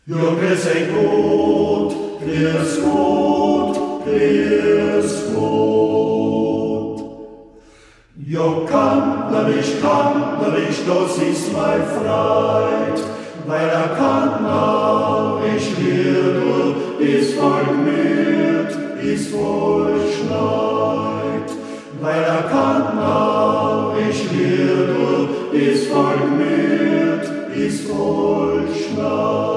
Ja, grüß Gott, grüß Gott. Ja, Kannerich, das ist mein Freund, weil Kannerich Liedl ist voll gemüt, ist voll schneit. Weil Kannerich Liedl ist voll gemüt, ist voll schneit.